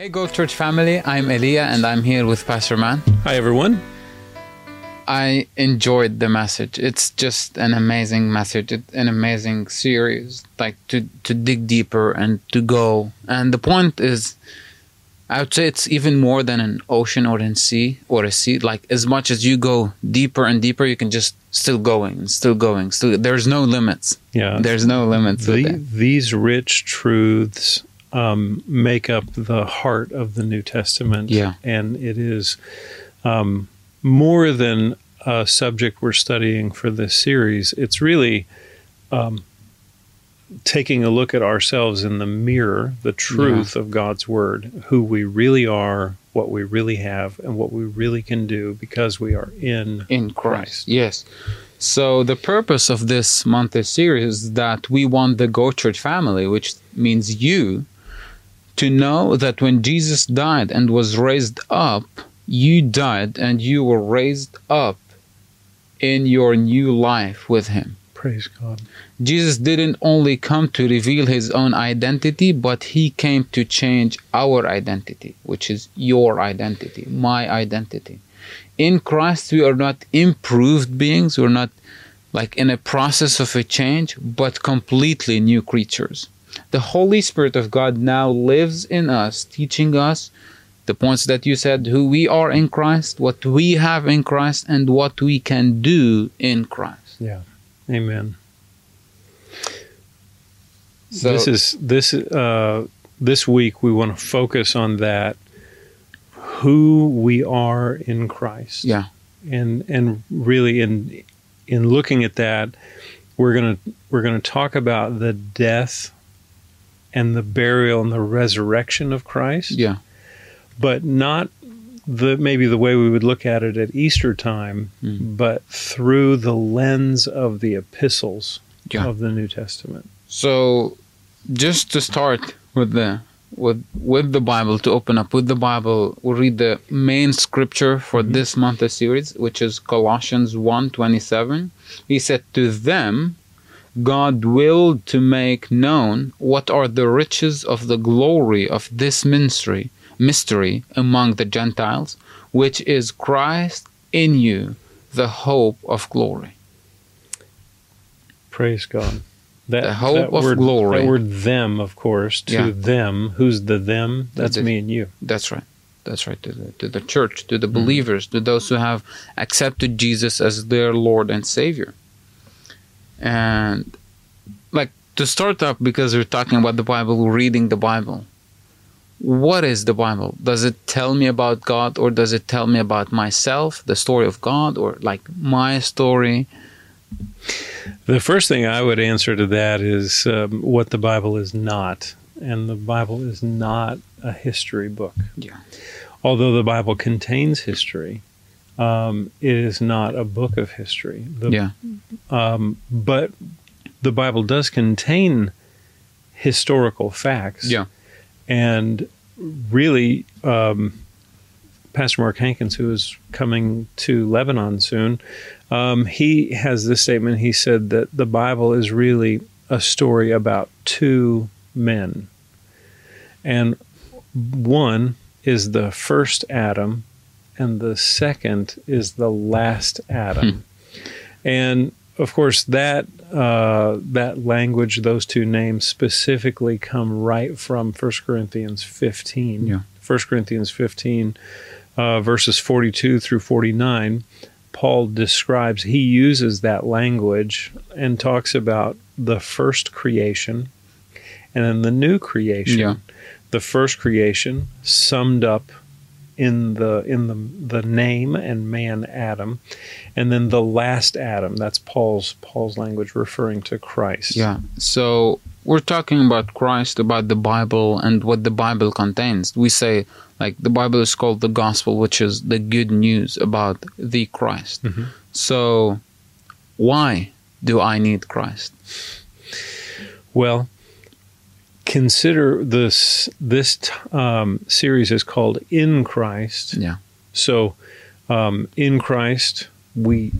Go Church family, I'm Elia and I'm here with Pastor Man. Hi everyone. I enjoyed the message. It's just an amazing message, an amazing series, like to dig deeper and to go. And the point is, I would say it's even more than an ocean or a sea. Like as much as you go deeper and deeper, you can just still going. There's no limits. Yeah. There's no limits. These rich truths make up the heart of the New Testament. Yeah. And it is more than a subject we're studying for this series. It's really taking a look at ourselves in the mirror, the truth of God's Word, who we really are, what we really have, and what we really can do because we are in Christ. Yes. So the purpose of this monthly series is that we want the Go Church family, which means you, to know that when Jesus died and was raised up, you died and you were raised up in your new life with Him. Praise God. Jesus didn't only come to reveal His own identity, but He came to change our identity, which is your identity, my identity. In Christ, we are not improved beings. We're not like in a process of a change, but completely new creatures. The Holy Spirit of God now lives in us, teaching us the points that you said, who we are in Christ, what we have in Christ, and what we can do in Christ. Yeah. Amen. So this week we want to focus on that, who we are in Christ. Yeah. And really in looking at that, we're gonna talk about the death and the burial and the resurrection of Christ. Yeah. But not maybe the way we would look at it at Easter time, but through the lens of the epistles of the New Testament. So just to start with the Bible, to open up with the Bible, we'll read the main scripture for this monthly series, which is Colossians 1:27. He said, "To them God willed to make known what are the riches of the glory of this mystery among the Gentiles, which is Christ in you, the hope of glory." Praise God. The hope of glory. That word "them," of course, to them. Who's the them? That's me and you. That's right. That's right. To the church, to the believers, to those who have accepted Jesus as their Lord and Savior. And like to start up, because we're talking about the Bible, we're reading the Bible. What is the Bible? Does it tell me about God, or does it tell me about myself, the story of God, or like my story? The first thing I would answer to that is what the Bible is not. And the Bible is not a history book. Yeah. Although the Bible contains history, it is not a book of history. But the Bible does contain historical facts. Yeah. And really, Pastor Mark Hankins, who is coming to Lebanon soon, he has this statement. He said that the Bible is really a story about two men. And one is the first Adam, and the second is the last Adam. And of course, that language, those two names specifically come right from 1 Corinthians 15. Yeah. 1 Corinthians 15, verses 42 through 49, Paul describes, he uses that language and talks about the first creation and then the new creation. Yeah. The first creation summed up in the name and man Adam, and then the last Adam. That's Paul's language referring to Christ. Yeah. So we're talking about Christ, about the Bible, and what the Bible contains. We say like the Bible is called the gospel, which is the good news about the Christ. So why do I need Christ? Well, consider this series is called In Christ. Yeah. So in Christ we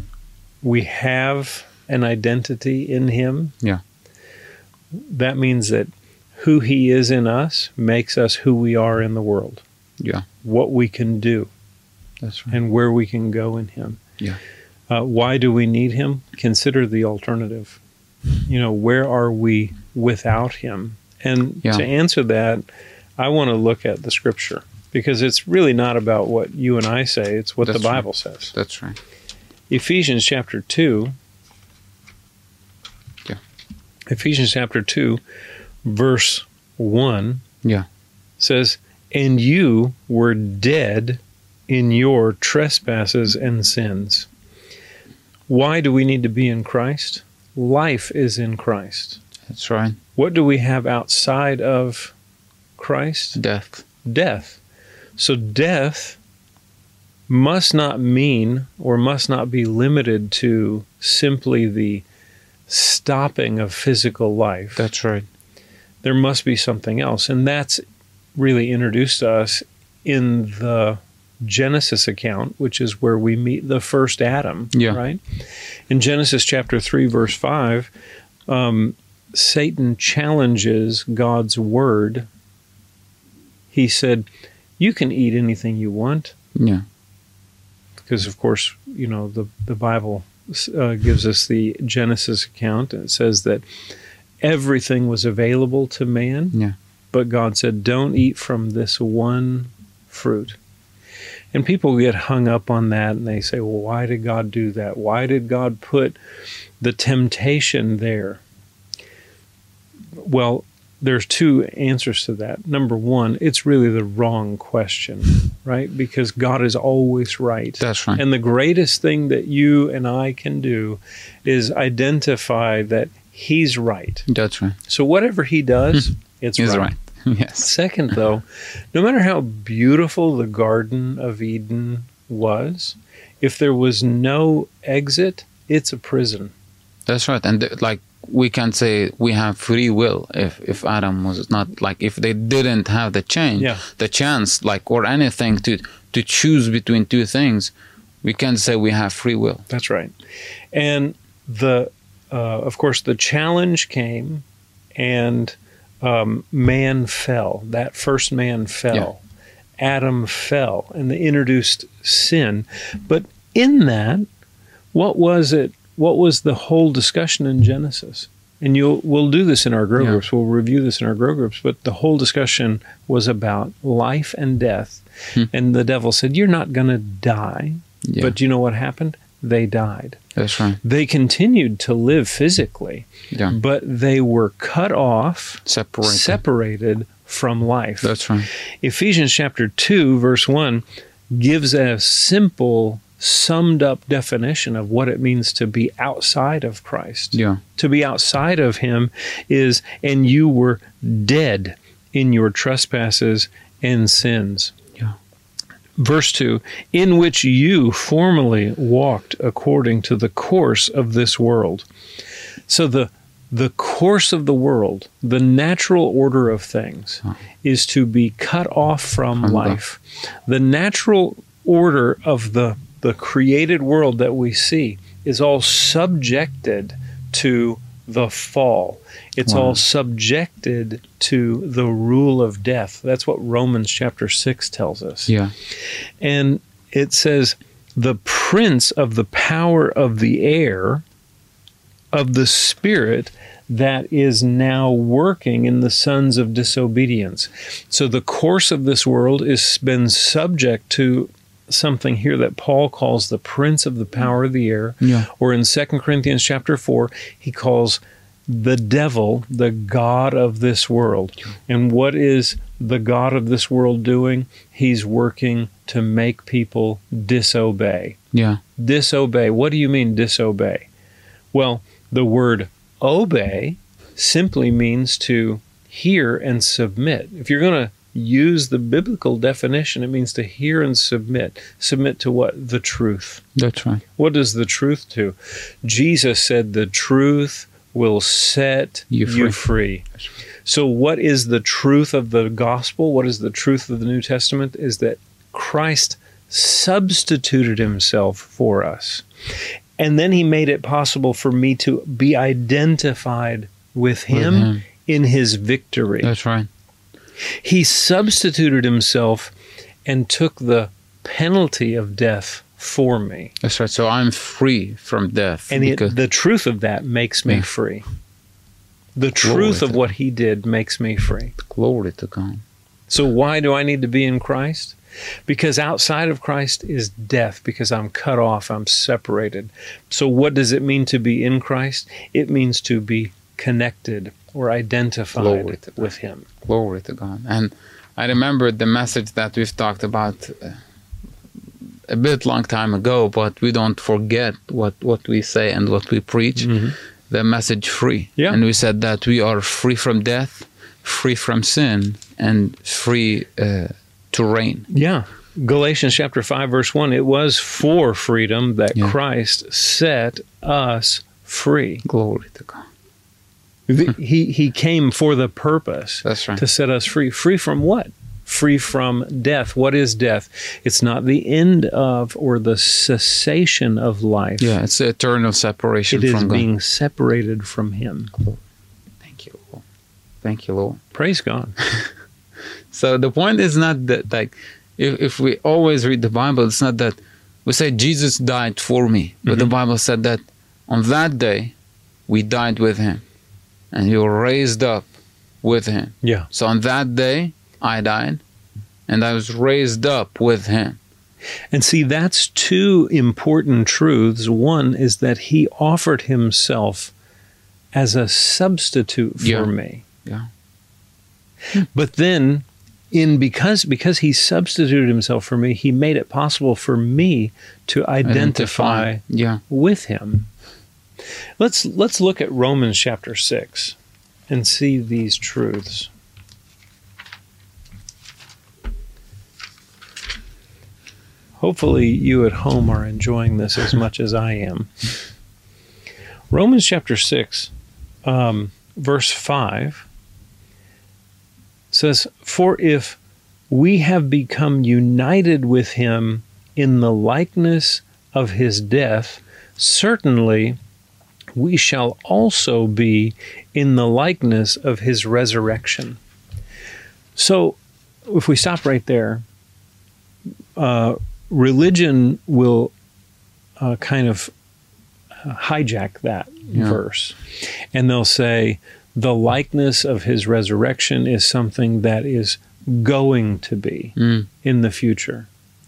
have an identity in Him. Yeah. That means that who he is in us makes us who we are in the world. Yeah. What we can do. That's right. And where we can go in him. Yeah. Why do we need him? Consider the alternative. Where are we without him? And to answer that, I want to look at the scripture, because it's really not about what you and I say, it's what the Bible says. That's right. Ephesians chapter 2. Yeah. Ephesians chapter 2, verse 1 says, "And you were dead in your trespasses and sins." Why do we need to be in Christ? Life is in Christ. That's right. What do we have outside of Christ? Death. Death. So death must not mean, or must not be limited to, simply the stopping of physical life. That's right. There must be something else. And that's really introduced to us in the Genesis account, which is where we meet the first Adam, right? In Genesis chapter 3, verse 5, Satan challenges God's word. He said, "You can eat anything you want." Yeah. Because, of course, the Bible gives us the Genesis account, and it says that everything was available to man. Yeah. But God said, "Don't eat from this one fruit." And people get hung up on that, and they say, well, why did God do that? Why did God put the temptation there? Well, there's two answers to that. Number one, it's really the wrong question, right? Because God is always right. That's right. And the greatest thing that you and I can do is identify that he's right. That's right. So whatever he does, it's right. Yes. Second, though, no matter how beautiful the Garden of Eden was, if there was no exit, it's a prison. That's right. And we can say we have free will if Adam was not, if they didn't have the chance, or anything to choose between two things, we can say we have free will. That's right. And of course, the challenge came, and man fell. That first man fell. Yeah. Adam fell, and they introduced sin. But in that, what was it? What was the whole discussion in Genesis? And we'll do this in our grow groups. We'll review this in our grow groups. But the whole discussion was about life and death. And the devil said, "You're not going to die." Yeah. But you know what happened? They died. That's right. They continued to live physically, but they were cut off, separated from life. That's right. Ephesians chapter 2, verse 1 gives a simple, summed up definition of what it means to be outside of Christ. Yeah. To be outside of him is, "And you were dead in your trespasses and sins." Verse 2, "In which you formerly walked according to the course of this world." So the course of the world, the natural order of things, is to be cut off from life. The natural order of the created world that we see is all subjected to the fall. It's all subjected to the rule of death. That's what Romans chapter 6 tells us. Yeah. And it says, "The prince of the power of the air, of the spirit that is now working in the sons of disobedience." So the course of this world has been subject to something here that Paul calls the prince of the power of the air. Yeah. Or in 2 Corinthians chapter 4, he calls the devil the god of this world. And what is the god of this world doing? He's working to make people disobey. Yeah. Disobey. What do you mean disobey? Well, the word obey simply means to hear and submit. If you're going to use the biblical definition, it means to hear and submit. Submit to what? The truth. That's right. What does the truth do? Jesus said the truth will set you free. So what is the truth of the gospel? What is the truth of the New Testament? Is that Christ substituted himself for us. And then he made it possible for me to be identified with him in his victory. That's right. He substituted himself and took the penalty of death for me. That's right. So I'm free from death. And the truth of that makes me free. The truth of what he did makes me free. Glory to God. So why do I need to be in Christ? Because outside of Christ is death, because I'm cut off, I'm separated. So what does it mean to be in Christ? It means to be connected or identified with him. Glory to God. And I remember the message that we've talked about a bit long time ago, but we don't forget what we say and what we preach. The message free. Yeah. And we said that we are free from death, free from sin, and free to reign. Yeah. Galatians chapter 5, verse 1, it was for freedom that Christ set us free. Glory to God. He came for the purpose to set us free. Free from what? Free from death. What is death? It's not the end of or the cessation of life. Yeah, it's the eternal separation from God. It is being separated from him. Thank you, Lord. Thank you, Lord. Praise God. So the point is not that, like, if we always read the Bible, it's not that we say Jesus died for me. But the Bible said that on that day, we died with him. And you were raised up with him. Yeah. So on that day, I died, and I was raised up with him. And see, that's two important truths. One is that he offered himself as a substitute for me. Yeah. But then, because he substituted himself for me, he made it possible for me to identify with him. Let's look at Romans chapter 6 and see these truths. Hopefully you at home are enjoying this as much as I am. Romans chapter 6, verse 5 says, "For if we have become united with him in the likeness of his death, certainly we shall also be in the likeness of his resurrection." So if we stop right there, religion will kind of hijack that verse. And they'll say the likeness of his resurrection is something that is going to be in the future.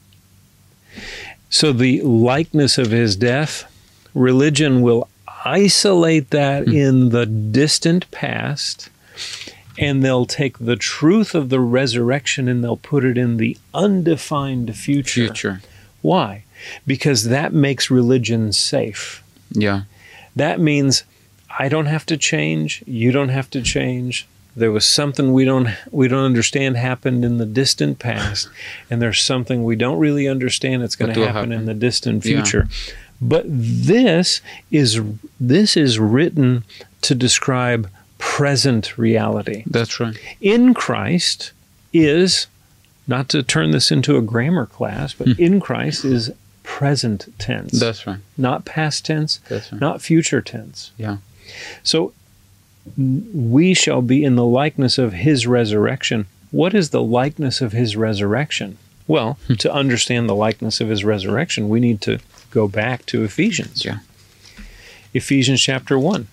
So the likeness of his death, religion will isolate that in the distant past, and they'll take the truth of the resurrection and they'll put it in the undefined future. Why? Because that makes religion safe. Yeah. That means I don't have to change, you don't have to change. There was something we don't understand happened in the distant past, and there's something we don't really understand that's going to happen in the distant future. Yeah. But this is written to describe present reality. That's right. In Christ is, not to turn this into a grammar class, but in Christ is present tense. That's right. Not past tense, that's right. Not future tense. Yeah. So we shall be in the likeness of his resurrection. What is the likeness of his resurrection? Well, to understand the likeness of his resurrection, we need to go back to Ephesians. Yeah. Ephesians chapter 1.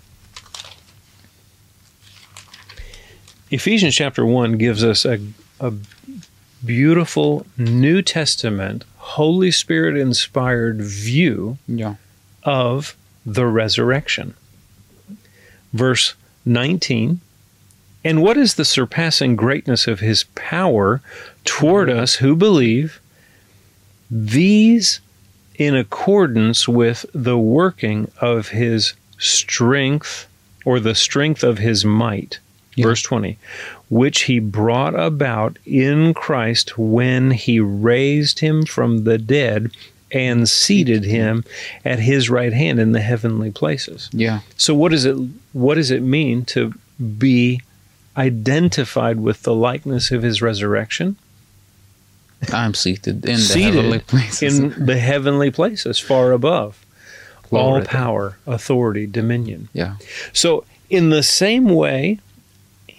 Ephesians chapter 1 gives us a beautiful New Testament, Holy Spirit-inspired view of the resurrection. Verse 19, "And what is the surpassing greatness of his power toward us who believe? These in accordance with the working of his strength, or the strength of his might." Verse 20, "which he brought about in Christ when he raised him from the dead and seated him at his right hand in the heavenly places." Yeah. So what does it mean to be identified with the likeness of his resurrection? I'm seated in the heavenly places. In the heavenly places, far above. All power, authority, dominion. Yeah. So in the same way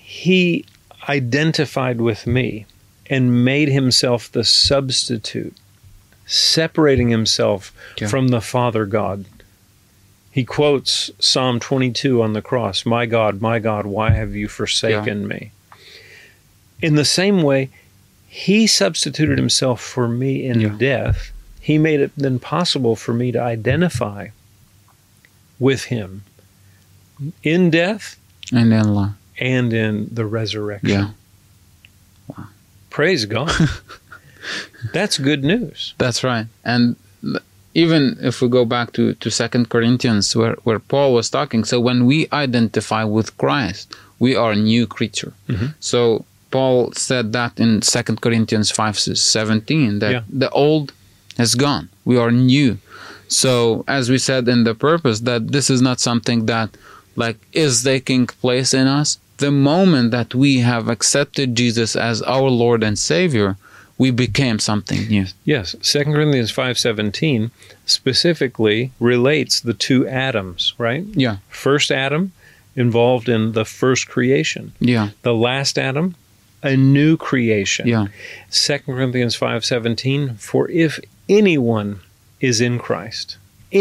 he identified with me and made himself the substitute, separating himself from the Father God. He quotes Psalm 22 on the cross, my God, why have you forsaken me? In the same way, he substituted himself for me in death. He made it then possible for me to identify with him in death and in life and in the resurrection. Yeah. Wow. Praise God. That's good news. That's right. And even if we go back to 2 Corinthians where Paul was talking, so when we identify with Christ, we are a new creature. Mm-hmm. So Paul said that in 2 Corinthians 5:17, that the old has gone. We are new. So as we said in the purpose, that this is not something that is taking place in us. The moment that we have accepted Jesus as our Lord and Savior, we became something new. Yes, 2 Corinthians 5:17 specifically relates the two Adams, right? Yeah. First Adam involved in the first creation. Yeah. The last Adam, a new creation. Yeah. 2 Corinthians 5:17, for if anyone is in Christ,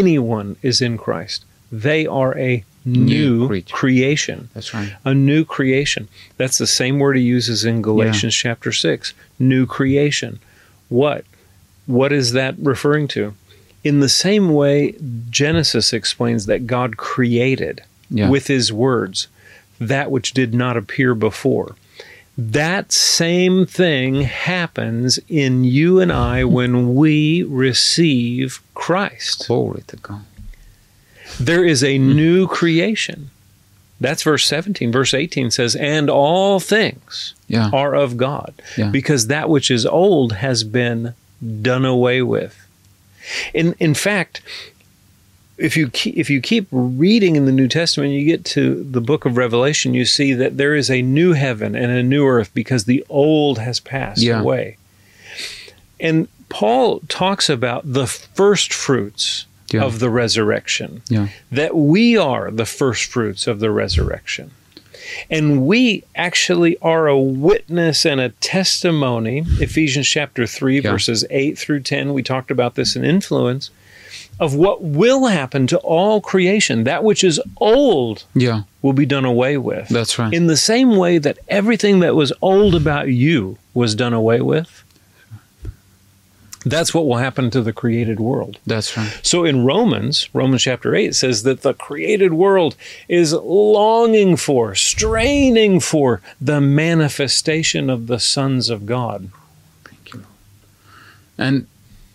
they are a new creation. That's right. A new creation. That's the same word he uses in Galatians chapter 6. New creation. What is that referring to? In the same way, Genesis explains that God created with his words that which did not appear before. That same thing happens in you and I when we receive Christ. Glory to God. There is a new creation. That's verse 17. Verse 18 says, and all things are of God, because that which is old has been done away with. In fact, if you keep reading in the New Testament, you get to the book of Revelation, you see that there is a new heaven and a new earth because the old has passed away. And Paul talks about the first fruits of the resurrection, that we are the first fruits of the resurrection. And we actually are a witness and a testimony. Ephesians chapter 3, verses 8 through 10, we talked about this in Influence, of what will happen to all creation. That which is old will be done away with. That's right. In the same way that everything that was old about you was done away with, that's what will happen to the created world. That's right. So in Romans chapter 8 says that the created world is longing for, straining for the manifestation of the sons of God. Thank you. And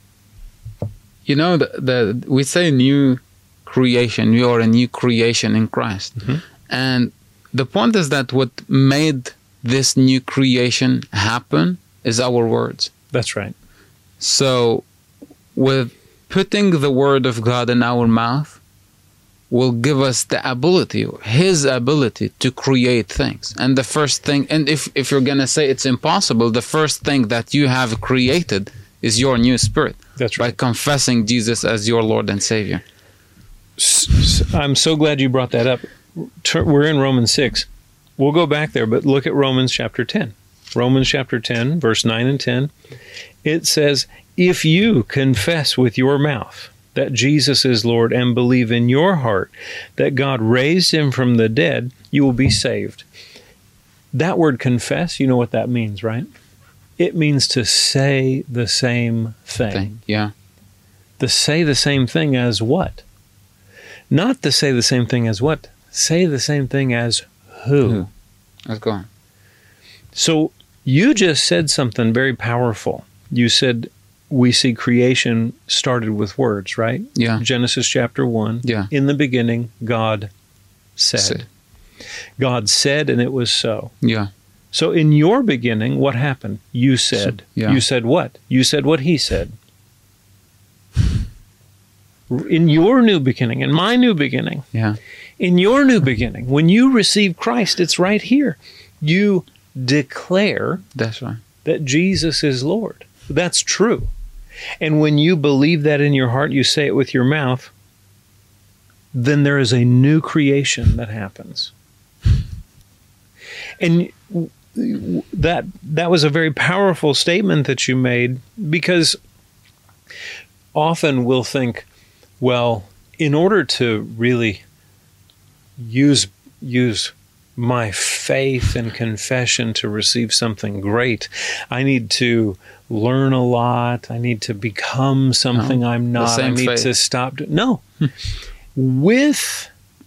you know, we say new creation. We are a new creation in Christ. Mm-hmm. And the point is that what made this new creation happen is our words. That's right. So with putting the word of God in our mouth will give us the ability, his ability to create things. And the first thing, and if you're going to say it's impossible, the first thing that you have created is your new spirit. That's right. By confessing Jesus as your Lord and Savior. I'm so glad you brought that up. We're in Romans 6. We'll go back there, but look at Romans chapter 10. Romans chapter 10, verse 9 and 10. It says, if you confess with your mouth that Jesus is Lord and believe in your heart that God raised him from the dead, you will be saved. That word confess, you know what that means, right? It means to say the same thing. To say the same thing as what? Not to say the same thing as what? Say the same thing as who? Let's go on. So you just said something very powerful. You said we see creation started with words, right? Yeah. Genesis chapter 1. Yeah. In the beginning, God said. God said, and it was so. Yeah. So in your beginning, what happened? You said. You said what? You said what he said. In your new beginning, in my new beginning, in your new beginning, when you receive Christ, it's right here. You declare that Jesus is Lord. That's true. And when you believe that in your heart, you say it with your mouth, then there is a new creation that happens. And that was a very powerful statement that you made, because often we'll think, well, in order to really use my faith and confession to receive something great, I need to learn a lot. I need to become something I'm not. I need to stop. No. With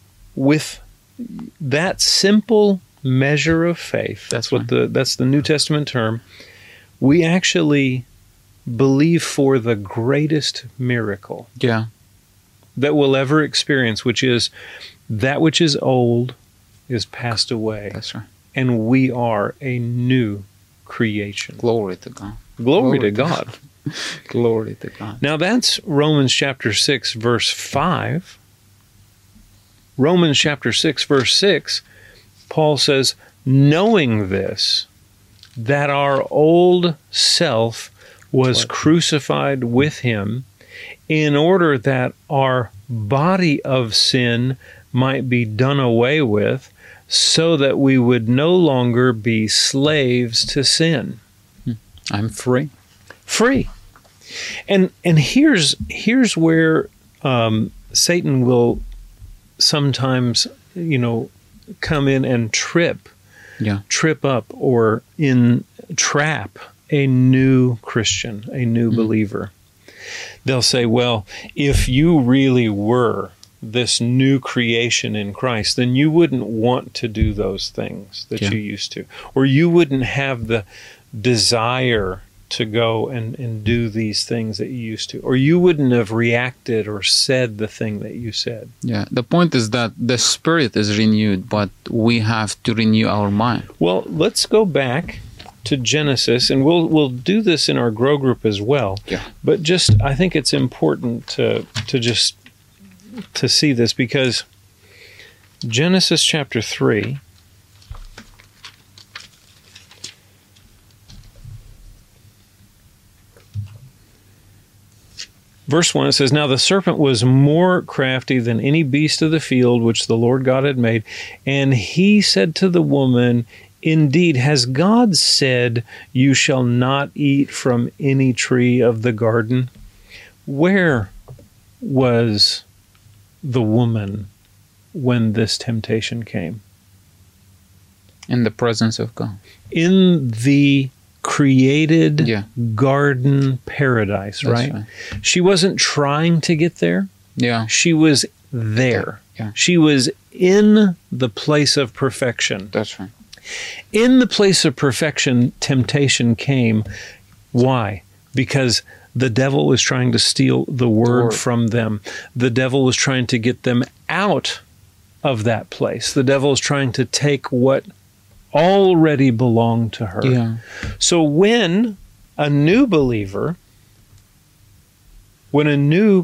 that simple measure of faith, that's the New Testament term, we actually believe for the greatest miracle that we'll ever experience, which is that which is old is passed away. That's right. And we are a new creation. Glory to God. Glory to God. Glory to God. Now that's Romans chapter 6, verse 5. Romans chapter 6, verse 6, Paul says, knowing this, that our old self was crucified with him, in order that our body of sin might be done away with, so that we would no longer be slaves to sin. I'm free. Free. And here's where Satan will sometimes, come in and trip up or entrap a new Christian, a new believer. They'll say, well, if you really were this new creation in Christ, then you wouldn't want to do those things that you used to, or you wouldn't have the desire to go and do these things that you used to, or you wouldn't have reacted or said the thing that you said. Yeah, the point is that the spirit is renewed, but we have to renew our mind. Well, let's go back to Genesis, and we'll do this in our Grow group as well. Yeah. But just, I think it's important to see this, because Genesis chapter 3, verse 1, it says, now the serpent was more crafty than any beast of the field which the Lord God had made. And he said to the woman, indeed, has God said, you shall not eat from any tree of the garden? Where was the woman when this temptation came? In the presence of God. In the created garden paradise, right? She wasn't trying to get there. Yeah. She was there. Yeah. She was in the place of perfection. That's right. In the place of perfection, temptation came. Why? Because the devil was trying to steal the word from them. The devil was trying to get them out of that place. The devil was trying to take what already belonged to her. Yeah. So when a new believer, newly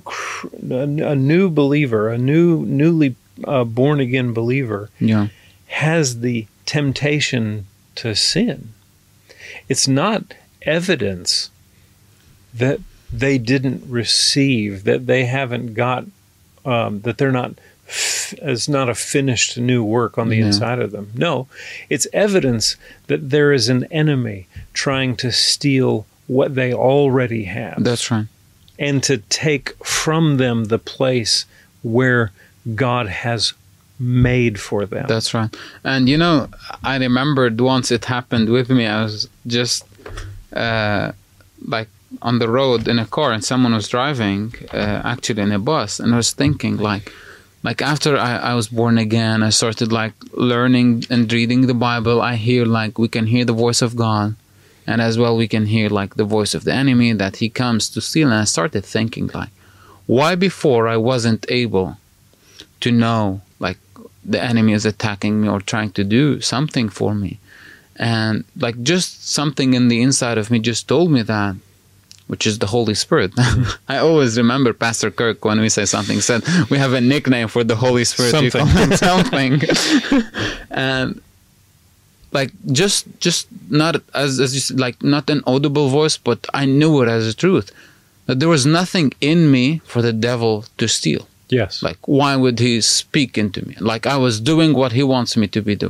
born again believer has the temptation to sin, it's not evidence that they didn't receive, that they haven't got, that they're not, it's not a finished new work on the inside of them. No, it's evidence that there is an enemy trying to steal what they already have. That's right. And to take from them the place where God has made for them. That's right. And I remembered once it happened with me. I was just like on the road in a car, and someone was driving actually in a bus, and I was thinking like after I was born again, I started like learning and reading the Bible. I hear like we can hear the voice of God, and as well we can hear like the voice of the enemy, that he comes to steal. And I started thinking like, why before I wasn't able to know like the enemy is attacking me or trying to do something for me? And like just something in the inside of me just told me that, which is the Holy Spirit. I always remember Pastor Kirk when we say something, said we have a nickname for the Holy Spirit. Something. And like just not as you said, like not an audible voice, but I knew it as a truth, that there was nothing in me for the devil to steal. Yes. Like why would he speak into me? Like I was doing what he wants me to be doing.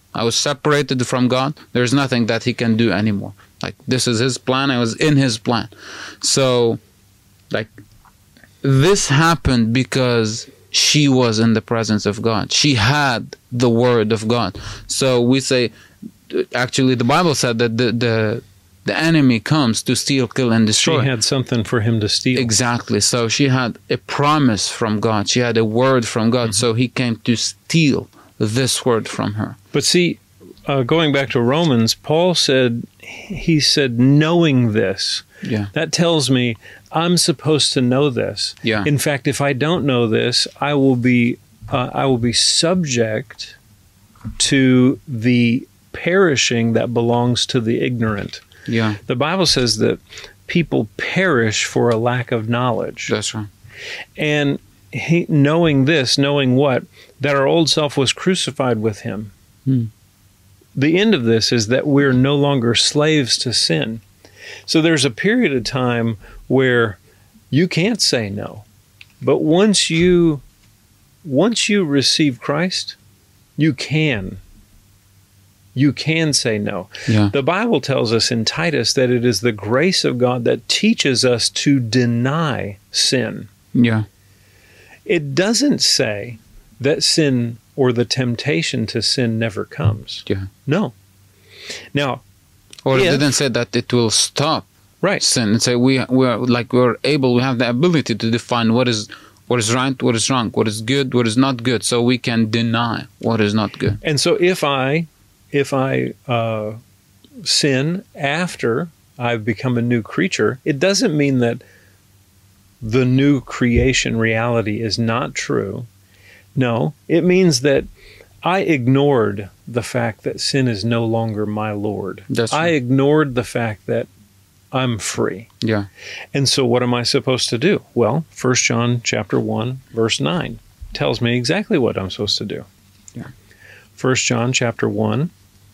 I was separated from God. There's nothing that he can do anymore. Like, this is his plan. I was in his plan. So, like, this happened because she was in the presence of God. She had the word of God. So we say, actually, the Bible said that the enemy comes to steal, kill, and destroy. She had something for him to steal. Exactly. So she had a promise from God. She had a word from God. So he came to steal this word from her. But see, going back to Romans, Paul said, he said, knowing this. Yeah. That tells me I'm supposed to know this. Yeah. In fact, if I don't know this, I will be subject to the perishing that belongs to the ignorant. Yeah. The Bible says that people perish for a lack of knowledge. That's right. And knowing this, knowing what? That our old self was crucified with him. The end of this is that we're no longer slaves to sin. So there's a period of time where you can't say no. But once you receive Christ, you can say no. Yeah. The Bible tells us in Titus that it is the grace of God that teaches us to deny sin. Yeah. It doesn't say that sin or the temptation to sin never comes. Yeah. No. Now, or it didn't say that it will stop right. sin. It say we're able, we have the ability to define what is right, what is wrong, what is good, what is not good, so we can deny what is not good. And so if I sin after I've become a new creature, it doesn't mean that the new creation reality is not true. No, it means that I ignored the fact that sin is no longer my Lord. That's right. I ignored the fact that I'm free. Yeah. And so what am I supposed to do? Well, 1 John chapter 1, verse 9 tells me exactly what I'm supposed to do. Yeah. 1 John chapter 1.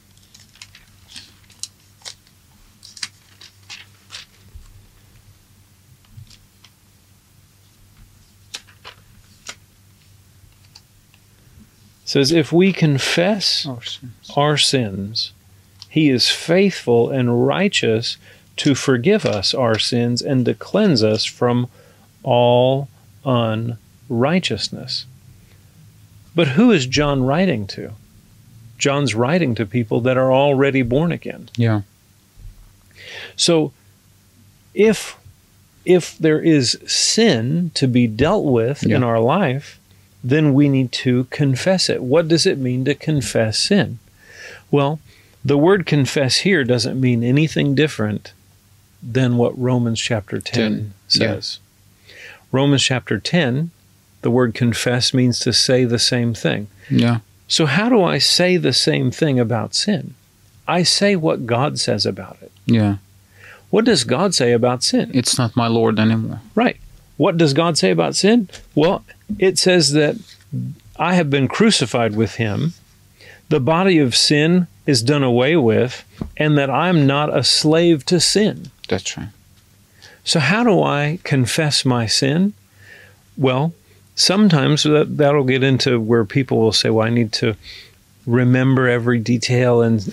Says, if we confess our sins, he is faithful and righteous to forgive us our sins and to cleanse us from all unrighteousness. But who is John writing to? John's writing to people that are already born again. Yeah. So if there is sin to be dealt with in our life, then we need to confess it. What does it mean to confess sin? Well, the word confess here doesn't mean anything different than what Romans chapter 10 says. Yeah. Romans chapter 10, the word confess means to say the same thing. Yeah. So how do I say the same thing about sin? I say what God says about it. Yeah. What does God say about sin? It's not my Lord anymore. Right. What does God say about sin? Well, it says that I have been crucified with him, the body of sin is done away with, and that I'm not a slave to sin. That's right. So how do I confess my sin? Well, sometimes that'll get into where people will say, well, I need to remember every detail and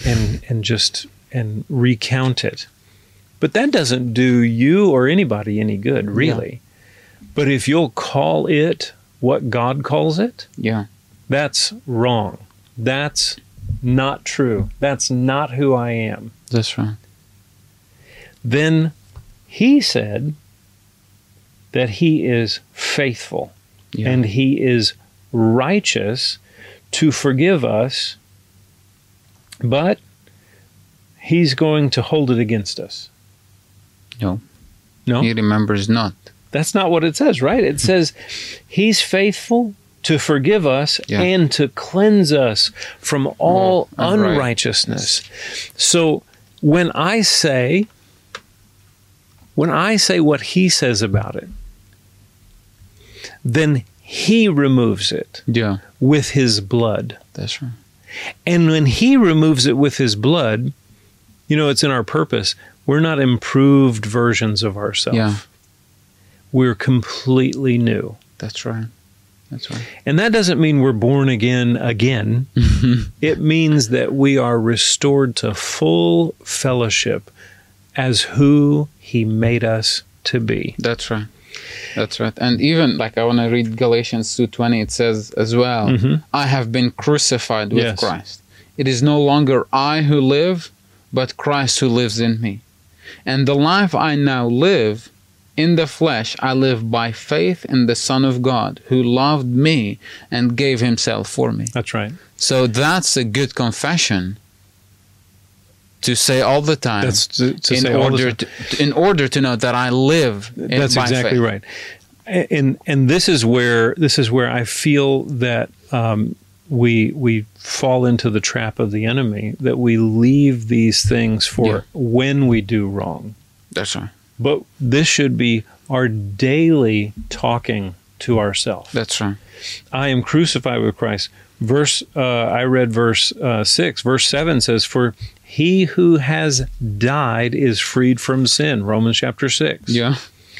recount it. But that doesn't do you or anybody any good, really. Yeah. But if you'll call it what God calls it, that's wrong. That's not true. That's not who I am. That's right. Then he said that he is faithful and he is righteous to forgive us, but he's going to hold it against us. No. He remembers not. That's not what it says, right? It says he's faithful to forgive us and to cleanse us from all unrighteousness. So when I say what he says about it, then he removes it with his blood. That's right. And when he removes it with his blood, it's in our purpose. We're not improved versions of ourselves. Yeah. We're completely new. That's right. That's right. And that doesn't mean we're born again. It means that we are restored to full fellowship as who he made us to be. That's right. That's right. And even like I want to read Galatians 2:20, it says as well, I have been crucified with Yes. Christ. It is no longer I who live, but Christ who lives in me. And the life I now live in the flesh, I live by faith in the Son of God who loved me and gave himself for me. That's right. So that's a good confession to say all the time. That's to in say all the order time. in order to know that I live That's by exactly faith. right. And this is where I feel that we fall into the trap of the enemy, that we leave these things for when we do wrong. That's right. But this should be our daily talking to ourselves. That's right. I am crucified with Christ. I read verse 6. Verse 7 says, "For he who has died is freed from sin." Romans chapter 6. Yeah.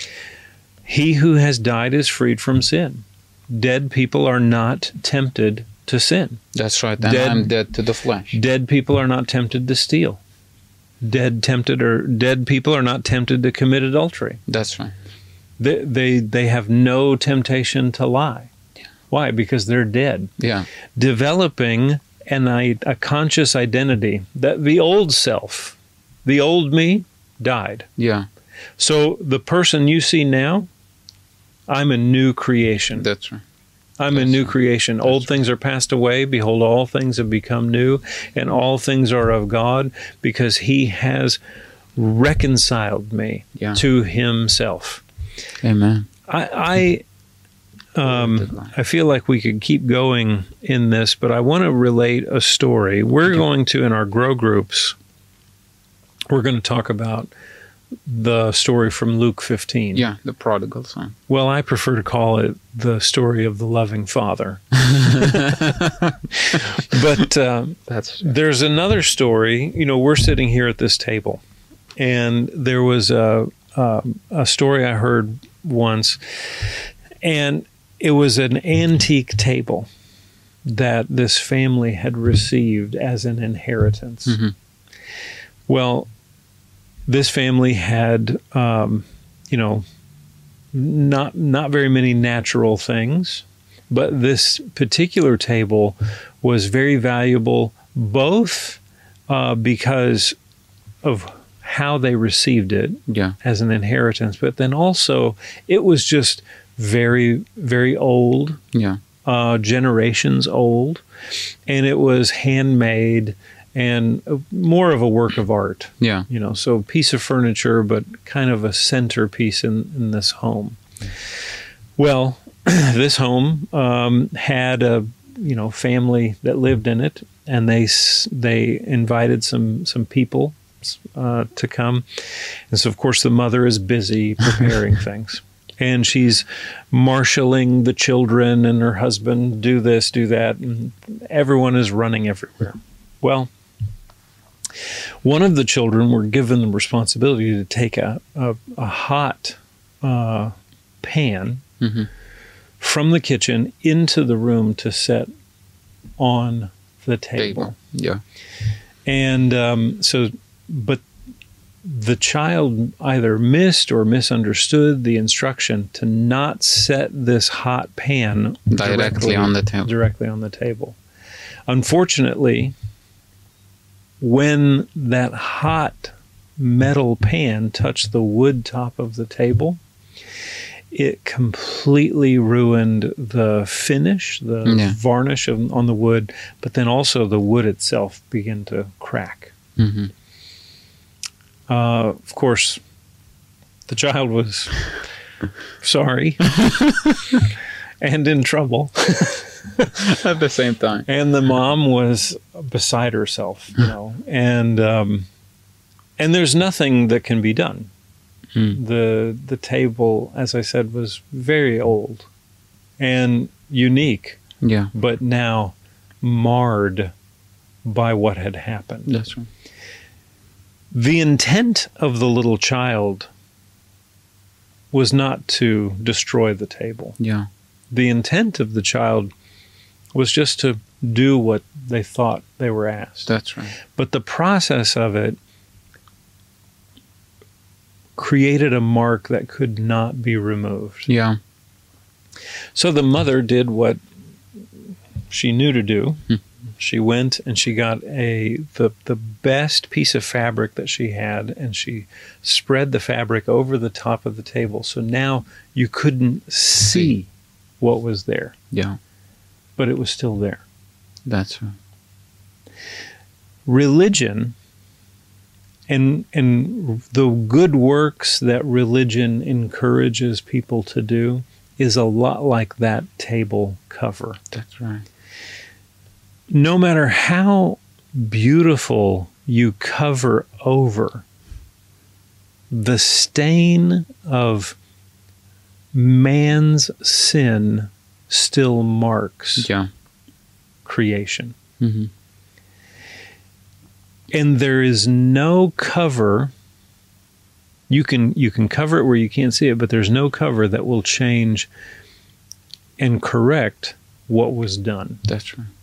He who has died is freed from sin. Dead people are not tempted to sin. That's right. And I'm dead to the flesh. Dead people are not tempted to steal. Dead people are not tempted to commit adultery. That's right. They have no temptation to lie. Yeah. Why? Because they're dead. Yeah. Developing a conscious identity that the old self, the old me, died. Yeah. So the person you see now, I'm a new creation. That's right. I'm a new creation. Old things are passed away. Behold, all things have become new, and all things are of God, because he has reconciled me to himself. Amen. I feel like we could keep going in this, but I want to relate a story. We're going to, in our grow groups, we're going to talk about the story from Luke 15. Yeah, the prodigal son. Well, I prefer to call it the story of the loving father. But there's another story. You know, we're sitting here at this table, and there was a story I heard once, and it was an antique table that this family had received as an inheritance. Mm-hmm. Well, this family had, not very many natural things, but this particular table was very valuable, both because of how they received it as an inheritance, but then also it was just very, very old, generations old, and it was handmade and more of a work of art. Yeah. So piece of furniture, but kind of a centerpiece in this home. Well, this home had a family that lived in it, and they invited some people to come. And so, of course, the mother is busy preparing things. And she's marshaling the children and her husband, do this, do that, and everyone is running everywhere. Well, one of the children were given the responsibility to take a hot pan from the kitchen into the room to set on the table. Yeah. And but the child either missed or misunderstood the instruction to not set this hot pan directly on the table. Unfortunately, when that hot metal pan touched the wood top of the table, it completely ruined the finish, the varnish on the wood, but then also the wood itself began to crack. Mm-hmm. Of course, the child was sorry and in trouble. At the same time. And the mom was beside herself, and there's nothing that can be done. The table, as I said, was very old and unique, but now marred by what had happened. That's right. The intent of the little child was not to destroy the table. Yeah. the intent of the child was just to do what they thought they were asked. That's right. But the process of it created a mark that could not be removed. Yeah. So the mother did what she knew to do. She went and she got the best piece of fabric that she had, and she spread the fabric over the top of the table. So now you couldn't see what was there. Yeah. But it was still there. That's right. Religion and the good works that religion encourages people to do is a lot like that table cover. That's right. No matter how beautiful you cover over, the stain of man's sin still marks creation. Mm-hmm. And there is no cover. You can cover it where you can't see it, but there's no cover that will change and correct what was done. That's right.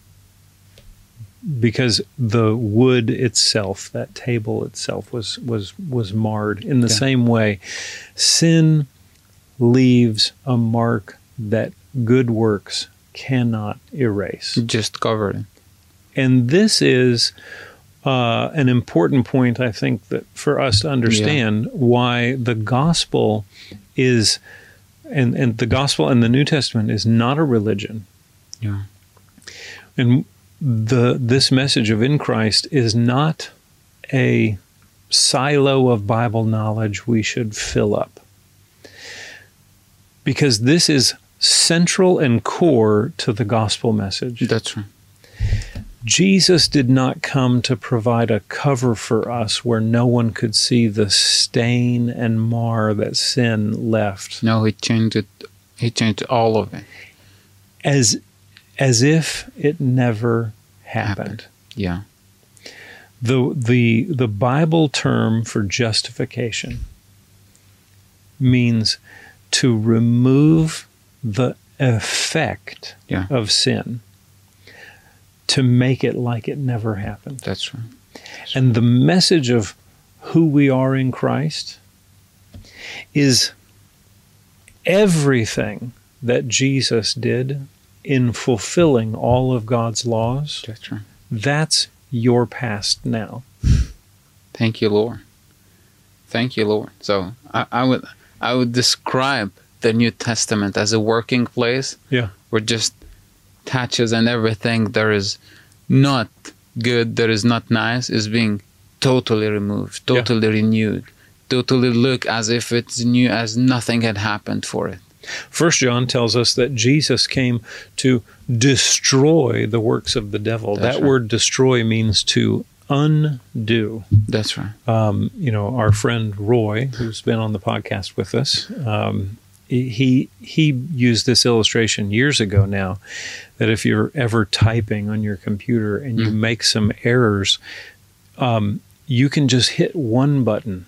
Because the wood itself, that table itself, was marred. In the same way, sin leaves a mark that good works cannot erase. Just cover it. And this is an important point, I think, that for us to understand why the gospel is, and the gospel and the New Testament is not a religion. Yeah. And this message of in Christ is not a silo of Bible knowledge we should fill up. Because this is central and core to the gospel message. That's right. Jesus did not come to provide a cover for us where no one could see the stain and mar that sin left. No, he changed it. He changed all of it. As if it never happened. Yeah. The Bible term for justification means to remove the effect of sin, to make it like it never happened. That's right. And the message of who we are in Christ is everything that Jesus did in fulfilling all of God's laws. That's right. That's your past now. Thank you, Lord. Thank you, Lord. So I would describe the New Testament as a working place where just touches and everything there is not good, there is not nice, is being totally removed, totally renewed, totally look as if it's new, as nothing had happened for it. 1 John tells us that Jesus came to destroy the works of the devil. That's that right. word destroy means to undo. That's right. Our friend Roy, who's been on the podcast with us, he used this illustration years ago now, that if you're ever typing on your computer and you make some errors, you can just hit one button,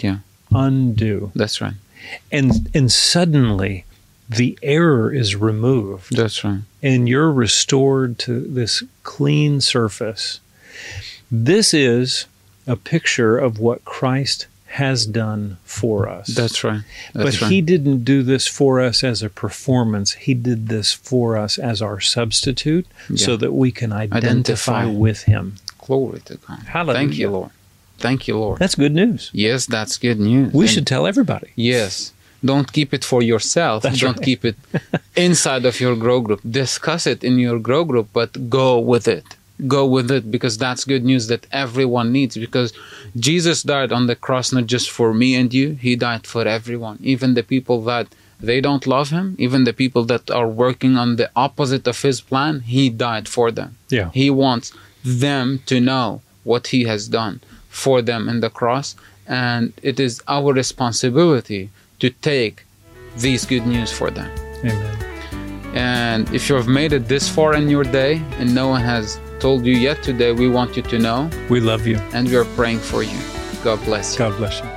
undo. That's right. And suddenly the error is removed. That's right. And you're restored to this clean surface. This is a picture of what Christ has done for us. That's right. But he didn't do this for us as a performance. He did this for us as our substitute so that we can identify with him. Glory to God. Hallelujah. Thank you, Lord. Thank you, Lord. That's good news. Yes, that's good news. We should tell everybody. Yes. Don't keep it for yourself. Don't keep it inside of your grow group. Discuss it in your grow group, but go with it. Go with it, because that's good news that everyone needs, because Jesus died on the cross not just for me and you. He died for everyone, even the people that they don't love him, even the people that are working on the opposite of his plan. He died for them. Yeah. He wants them to know what he has done for them in the cross, and it is our responsibility to take these good news for them. Amen. And if you've made it this far in your day and no one has told you yet today, we want you to know. We love you. And we are praying for you. God bless you. God bless you.